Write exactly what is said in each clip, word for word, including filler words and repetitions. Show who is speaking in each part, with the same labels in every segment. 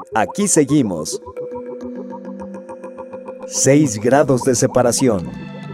Speaker 1: Aquí seguimos. Seis grados de separación.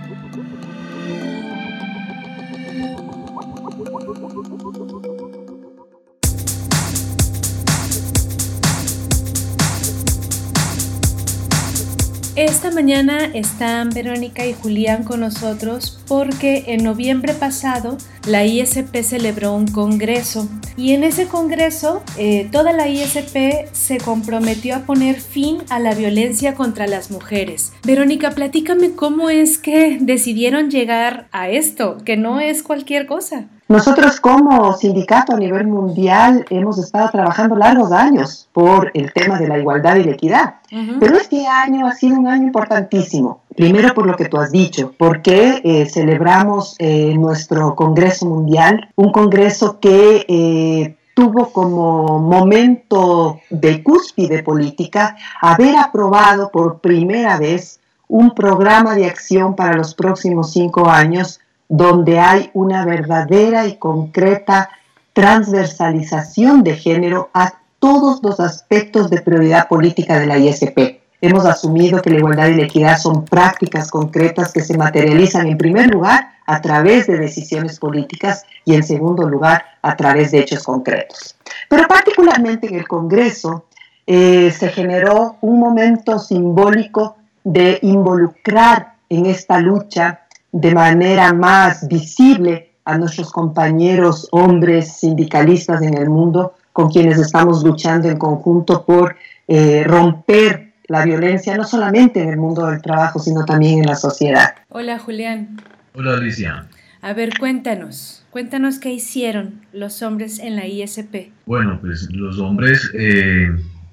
Speaker 2: Esta mañana están Verónica y Julián con nosotros porque en noviembre pasado la I S P celebró un congreso y en ese congreso eh, toda la I S P se comprometió a poner fin a la violencia contra las mujeres. Verónica, platícame cómo es que decidieron llegar a esto, que no es cualquier cosa.
Speaker 3: Nosotros como sindicato a nivel mundial hemos estado trabajando largos años por el tema de la igualdad y la equidad, uh-huh. Pero este año ha sido un año importantísimo. Primero por lo que tú has dicho, porque eh, celebramos eh, nuestro Congreso Mundial, un congreso que eh, tuvo como momento de cúspide política haber aprobado por primera vez un programa de acción para los próximos cinco años donde hay una verdadera y concreta transversalización de género a todos los aspectos de prioridad política de la I S P. Hemos asumido que la igualdad y la equidad son prácticas concretas que se materializan en primer lugar a través de decisiones políticas y en segundo lugar a través de hechos concretos. Pero particularmente en el Congreso eh, se generó un momento simbólico de involucrar en esta lucha de manera más visible a nuestros compañeros hombres sindicalistas en el mundo con quienes estamos luchando en conjunto por eh, romper la violencia no solamente en el mundo del trabajo, sino también en la sociedad.
Speaker 2: Hola, Julián.
Speaker 4: Hola, Alicia.
Speaker 2: A ver, cuéntanos, cuéntanos qué hicieron los hombres en la I S P.
Speaker 4: Bueno, pues los hombres eh,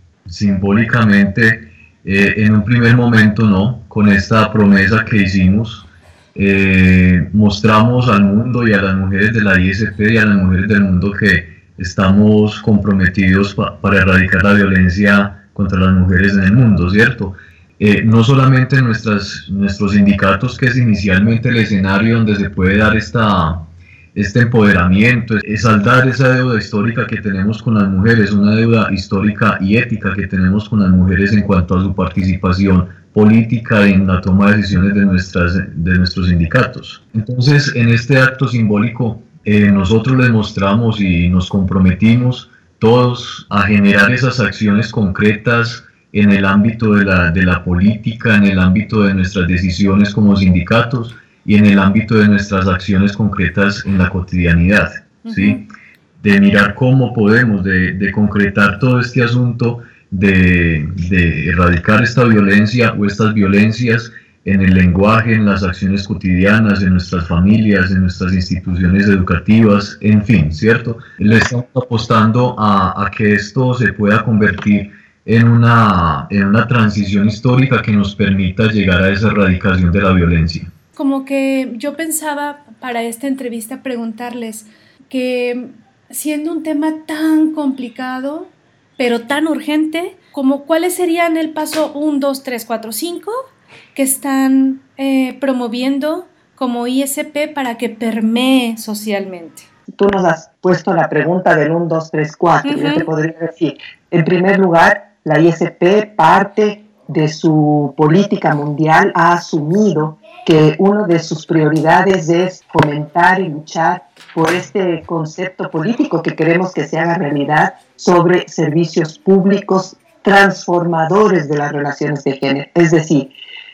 Speaker 4: simbólicamente, eh, en un primer momento, ¿no? Con esta promesa que hicimos, Eh, mostramos al mundo y a las mujeres de la I S P y a las mujeres del mundo que estamos comprometidos pa- para erradicar la violencia contra las mujeres en el mundo, ¿cierto? Eh, no solamente nuestras, nuestros sindicatos, que es inicialmente el escenario donde se puede dar esta, este empoderamiento, es saldar esa deuda histórica que tenemos con las mujeres, una deuda histórica y ética que tenemos con las mujeres en cuanto a su participación política en la toma de decisiones de, nuestras, de nuestros sindicatos. Entonces, en este acto simbólico, eh, nosotros les mostramos y nos comprometimos todos a generar esas acciones concretas en el ámbito de la, de la política, en el ámbito de nuestras decisiones como sindicatos y en el ámbito de nuestras acciones concretas en la cotidianidad, uh-huh. ¿Sí? De mirar cómo podemos, de, de concretar todo este asunto De, de erradicar esta violencia o estas violencias en el lenguaje, en las acciones cotidianas, en nuestras familias, en nuestras instituciones educativas, en fin, ¿cierto? Le estamos apostando a, a que esto se pueda convertir en una, en una transición histórica que nos permita llegar a esa erradicación de la violencia.
Speaker 2: Como que yo pensaba para esta entrevista preguntarles que siendo un tema tan complicado, pero tan urgente, como cuáles serían el paso uno, dos, tres, cuatro, cinco que están eh, promoviendo como I S P para que permee socialmente.
Speaker 3: Tú nos has puesto la pregunta del uno, dos, tres, cuatro. Uh-huh. Yo te podría decir, en primer lugar, la I S P parte de su política mundial ha asumido que una de sus prioridades es fomentar y luchar por este concepto político que queremos que se haga realidad sobre servicios públicos transformadores de las relaciones de género. Es decir,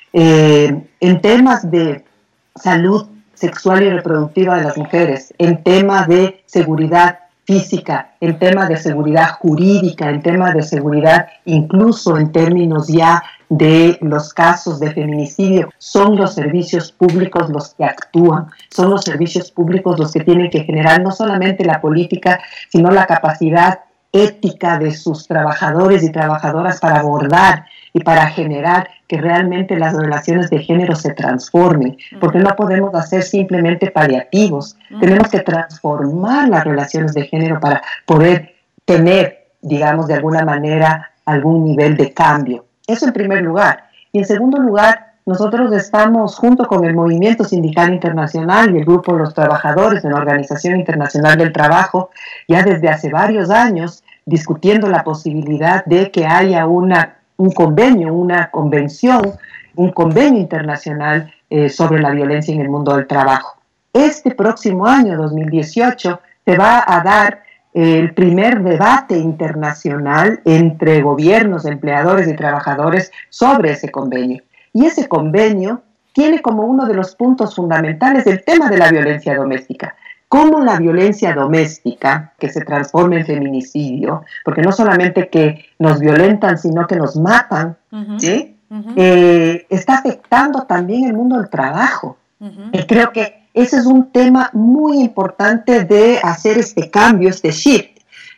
Speaker 3: eh, en temas de salud sexual y reproductiva de las mujeres, en temas de seguridad física, en temas de seguridad jurídica, en temas de seguridad incluso en términos ya de los casos de feminicidio, son los servicios públicos los que actúan, son los servicios públicos los que tienen que generar no solamente la política, sino la capacidad ética de sus trabajadores y trabajadoras para abordar y para generar que realmente las relaciones de género se transformen, porque no podemos hacer simplemente paliativos, tenemos que transformar las relaciones de género para poder tener, digamos, de alguna manera algún nivel de cambio. Eso en primer lugar. Y en segundo lugar, nosotros estamos junto con el Movimiento Sindical Internacional y el Grupo de los Trabajadores de la Organización Internacional del Trabajo, ya desde hace varios años, discutiendo la posibilidad de que haya una, un convenio, una convención, un convenio internacional eh, sobre la violencia en el mundo del trabajo. Este próximo año, dos mil dieciocho, se va a dar el primer debate internacional entre gobiernos, empleadores y trabajadores sobre ese convenio. Y ese convenio tiene como uno de los puntos fundamentales el tema de la violencia doméstica. Cómo la violencia doméstica, que se transforma en feminicidio, porque no solamente que nos violentan, sino que nos matan, uh-huh. ¿sí? Uh-huh. Eh, está afectando también el mundo del trabajo. Uh-huh. Y creo que ese es un tema muy importante de hacer este cambio, este shift,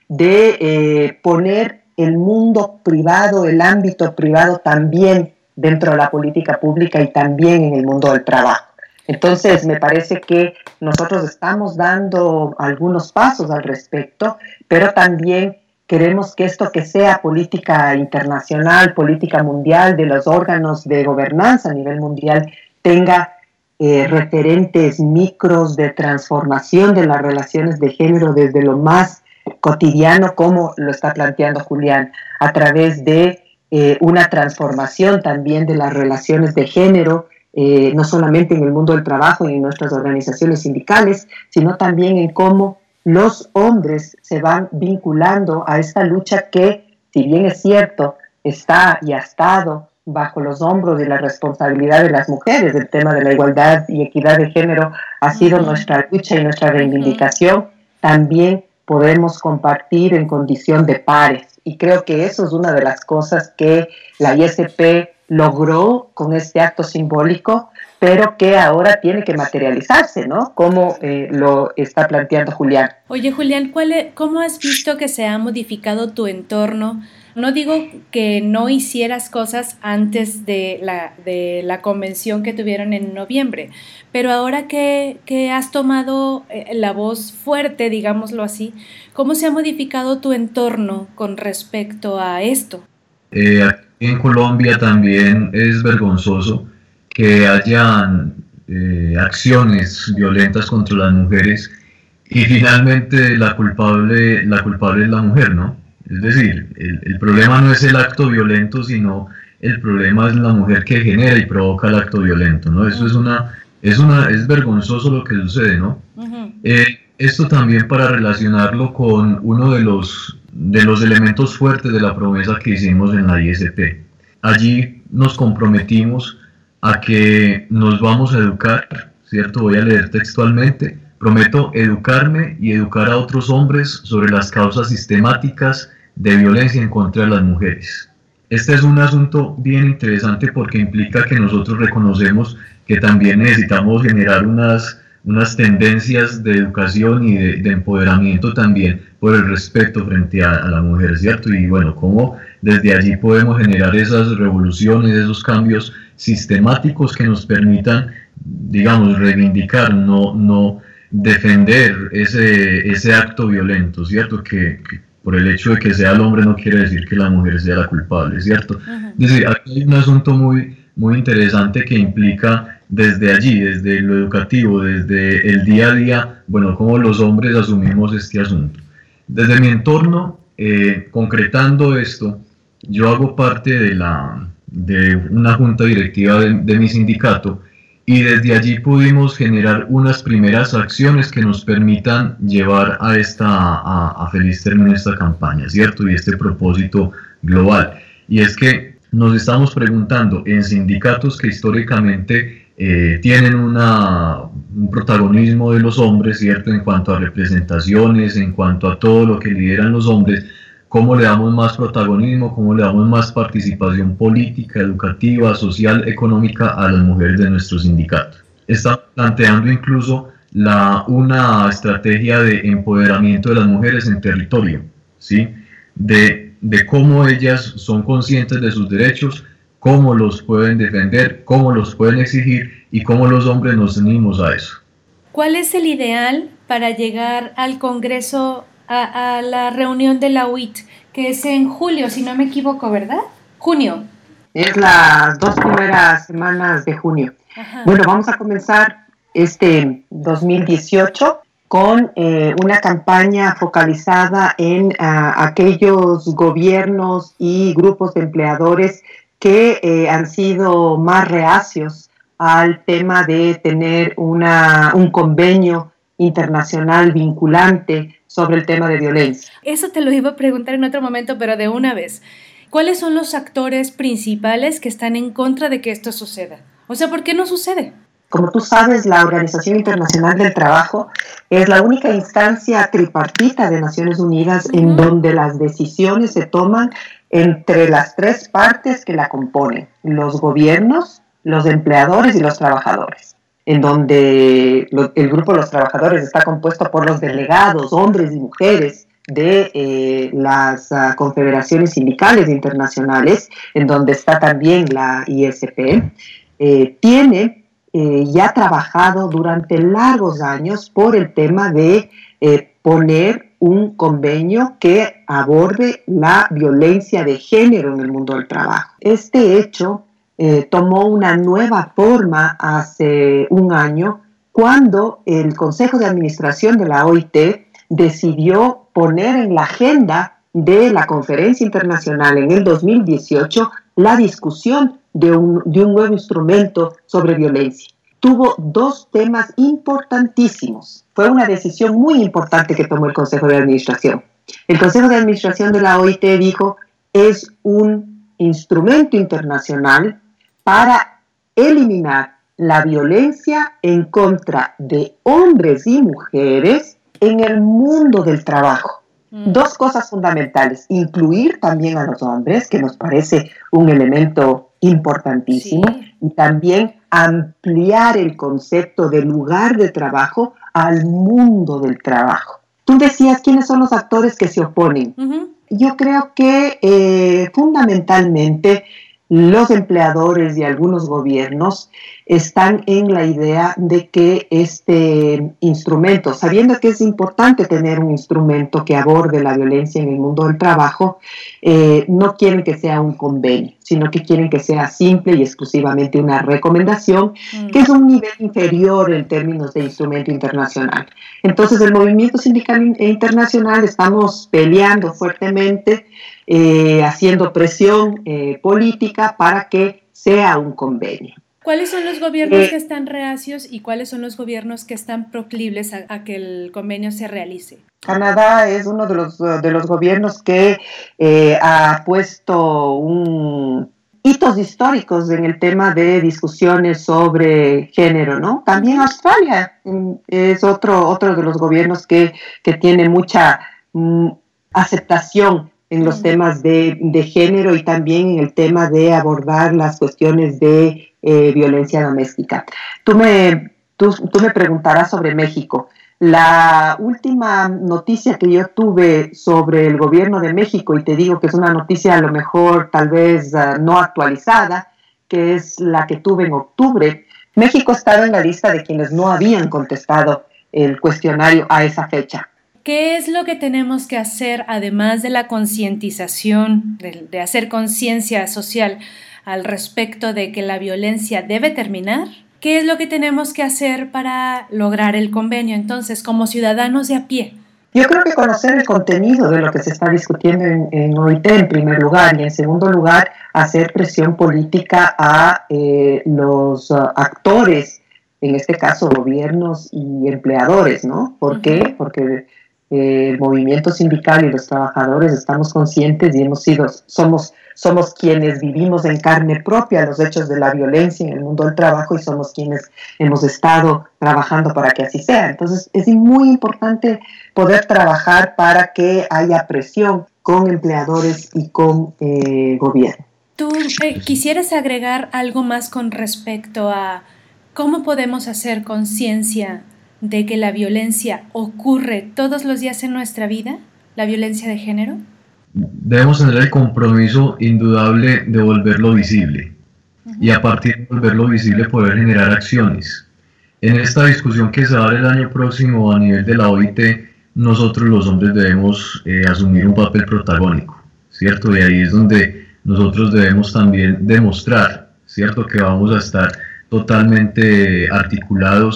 Speaker 3: de eh, poner el mundo privado, el ámbito privado también dentro de la política pública y también en el mundo del trabajo. Entonces, me parece que nosotros estamos dando algunos pasos al respecto, pero también queremos que esto que sea política internacional, política mundial, de los órganos de gobernanza a nivel mundial, tenga eh, referentes micros de transformación de las relaciones de género desde lo más cotidiano, como lo está planteando Julián, a través de eh, una transformación también de las relaciones de género, Eh, no solamente en el mundo del trabajo y en nuestras organizaciones sindicales, sino también en cómo los hombres se van vinculando a esta lucha que, si bien es cierto, está y ha estado bajo los hombros de la responsabilidad de las mujeres. El tema de la igualdad y equidad de género ha sido uh-huh. nuestra lucha y nuestra reivindicación. Uh-huh. También podemos compartir en condición de pares. Y creo que eso es una de las cosas que la I S P logró con este acto simbólico, pero que ahora tiene que materializarse, ¿no? Como eh, lo está planteando Julián.
Speaker 2: Oye, Julián, ¿cuál es, ¿cómo has visto que se ha modificado tu entorno? No digo que no hicieras cosas antes de la, de la convención que tuvieron en noviembre, pero ahora que, que has tomado la voz fuerte, digámoslo así, ¿cómo se ha modificado tu entorno con respecto a esto?
Speaker 4: Eh, en Colombia también es vergonzoso que hayan eh, acciones violentas contra las mujeres y finalmente la culpable, la culpable es la mujer, ¿no? Es decir, el, el problema no es el acto violento, sino el problema es la mujer que genera y provoca el acto violento, ¿no? Eso es una, es una, es vergonzoso lo que sucede, ¿no? Uh-huh. Eh, esto también para relacionarlo con uno de los, de los elementos fuertes de la promesa que hicimos en la I S P. Allí nos comprometimos a que nos vamos a educar, ¿cierto? Voy a leer textualmente. Prometo educarme y educar a otros hombres sobre las causas sistemáticas de violencia en contra de las mujeres. Este es un asunto bien interesante porque implica que nosotros reconocemos que también necesitamos generar unas, unas tendencias de educación y de, de empoderamiento también por el respeto frente a, a la mujer, ¿cierto? Y bueno, cómo desde allí podemos generar esas revoluciones, esos cambios sistemáticos que nos permitan, digamos, reivindicar, no, no defender ese, ese acto violento, ¿cierto? Que, que por el hecho de que sea el hombre no quiere decir que la mujer sea la culpable, ¿cierto? Uh-huh. Es decir, aquí hay un asunto muy, muy interesante que implica desde allí, desde lo educativo, desde el día a día, bueno, cómo los hombres asumimos este asunto. Desde mi entorno, eh, concretando esto, yo hago parte de, la, de una junta directiva de, de mi sindicato y desde allí pudimos generar unas primeras acciones que nos permitan llevar a, esta, a, a feliz término esta campaña, ¿cierto? Y este propósito global. Y es que nos estamos preguntando en sindicatos que históricamente eh, tienen una, un protagonismo de los hombres, ¿cierto? En cuanto a representaciones, en cuanto a todo lo que lideran los hombres, cómo le damos más protagonismo, cómo le damos más participación política, educativa, social, económica a las mujeres de nuestro sindicato. Está planteando incluso la, una estrategia de empoderamiento de las mujeres en territorio, ¿sí? De, de cómo ellas son conscientes de sus derechos, cómo los pueden defender, cómo los pueden exigir y cómo los hombres nos unimos a eso.
Speaker 2: ¿Cuál es el ideal para llegar al Congreso, a, a la reunión de la U I T, que es en julio, si no me equivoco, ¿verdad? Junio.
Speaker 3: Es las dos primeras semanas de junio. Ajá. Bueno, vamos a comenzar este dos mil dieciocho con eh, una campaña focalizada en uh, aquellos gobiernos y grupos de empleadores que eh, han sido más reacios al tema de tener una, un convenio internacional vinculante sobre el tema de violencia.
Speaker 2: Eso te lo iba a preguntar en otro momento, pero de una vez. ¿Cuáles son los actores principales que están en contra de que esto suceda? O sea, ¿por qué no sucede?
Speaker 3: Como tú sabes, la Organización Internacional del Trabajo es la única instancia tripartita de Naciones Unidas uh-huh. en donde las decisiones se toman entre las tres partes que la componen, los gobiernos, los empleadores y los trabajadores, en donde lo, el grupo de los trabajadores está compuesto por los delegados, hombres y mujeres, de eh, las uh, confederaciones sindicales internacionales, en donde está también la I S P, eh, tiene Eh, ya ha trabajado durante largos años por el tema de eh, poner un convenio que aborde la violencia de género en el mundo del trabajo. Este hecho eh, tomó una nueva forma hace un año cuando el Consejo de Administración de la O I T decidió poner en la agenda de la conferencia internacional en el dos mil dieciocho la discusión de un, de un nuevo instrumento sobre violencia. Tuvo dos temas importantísimos. Fue una decisión muy importante que tomó el Consejo de Administración. El Consejo de Administración de la O I T dijo, es un instrumento internacional para eliminar la violencia en contra de hombres y mujeres en el mundo del trabajo. Mm. Dos cosas fundamentales, incluir también a los hombres, que nos parece un elemento importantísimo, sí. y también ampliar el concepto de lugar de trabajo al mundo del trabajo. Tú decías, ¿quiénes son los actores que se oponen? Uh-huh. Yo creo que eh, fundamentalmente los empleadores y algunos gobiernos están en la idea de que este instrumento, sabiendo que es importante tener un instrumento que aborde la violencia en el mundo del trabajo, eh, no quieren que sea un convenio, sino que quieren que sea simple y exclusivamente una recomendación, mm. que es un nivel inferior en términos de instrumento internacional. Entonces, el movimiento sindical internacional estamos peleando fuertemente, eh, haciendo presión eh, política para que sea un convenio.
Speaker 2: ¿Cuáles son los gobiernos eh, que están reacios y cuáles son los gobiernos que están proclives a, a que el convenio se realice?
Speaker 3: Canadá es uno de los, de los gobiernos que eh, ha puesto un, hitos históricos en el tema de discusiones sobre género, ¿no? También Australia es otro, otro de los gobiernos que, que tiene mucha mm, aceptación en los temas de, de género y también en el tema de abordar las cuestiones de eh, violencia doméstica. Tú me, tú, tú me preguntarás sobre México. La última noticia que yo tuve sobre el gobierno de México, y te digo que es una noticia a lo mejor tal vez uh, no actualizada, que es la que tuve en octubre, México estaba en la lista de quienes no habían contestado el cuestionario a esa fecha.
Speaker 2: ¿Qué es lo que tenemos que hacer, además de la concientización, de, de hacer conciencia social al respecto de que la violencia debe terminar? ¿Qué es lo que tenemos que hacer para lograr el convenio, entonces, como ciudadanos de a pie?
Speaker 3: Yo creo que conocer el contenido de lo que se está discutiendo en, en O I T en primer lugar, y en segundo lugar, hacer presión política a eh, los uh, actores, en este caso gobiernos y empleadores, ¿no? ¿Por uh-huh. qué? Porque eh, el movimiento sindical y los trabajadores estamos conscientes y hemos sido, somos, somos quienes vivimos en carne propia los hechos de la violencia en el mundo del trabajo y somos quienes hemos estado trabajando para que así sea. Entonces es muy importante poder trabajar para que haya presión con empleadores y con eh, gobierno.
Speaker 2: ¿Tú eh, quisieras agregar algo más con respecto a cómo podemos hacer conciencia de que la violencia ocurre todos los días en nuestra vida, la violencia de género?
Speaker 4: Debemos tener el compromiso indudable de volverlo visible uh-huh. y a partir de volverlo visible poder generar acciones. En esta discusión que se va a dar el año próximo a nivel de la O I T, nosotros los hombres debemos eh, asumir un papel protagónico, ¿cierto? Y ahí es donde nosotros debemos también demostrar, ¿cierto?, que vamos a estar totalmente articulados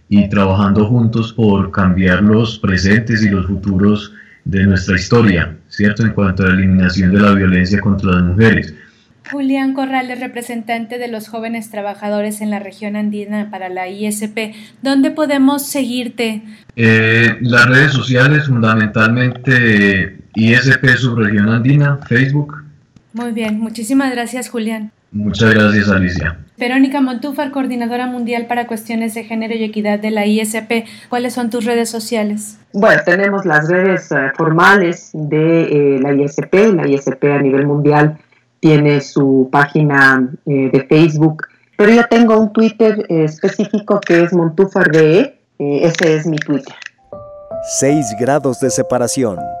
Speaker 4: y trabajando juntos por cambiar los presentes y los futuros de nuestra historia, ¿cierto? En cuanto a la eliminación de la violencia contra las mujeres.
Speaker 2: Julián Corrales, representante de los jóvenes trabajadores en la región andina para la I S P, ¿dónde podemos seguirte?
Speaker 4: Eh, las redes sociales, fundamentalmente I S P Subregión Andina, Facebook.
Speaker 2: Muy bien, muchísimas gracias, Julián.
Speaker 4: Muchas gracias, Alicia.
Speaker 2: Verónica Montúfar, coordinadora mundial para cuestiones de género y equidad de la I S P. ¿Cuáles son tus redes sociales?
Speaker 3: Bueno, tenemos las redes uh, formales de eh, la I S P. La I S P a nivel mundial tiene su página eh, de Facebook, pero yo tengo un Twitter eh, específico que es MontúfarDE, eh, ese es mi Twitter.
Speaker 1: Seis grados de separación.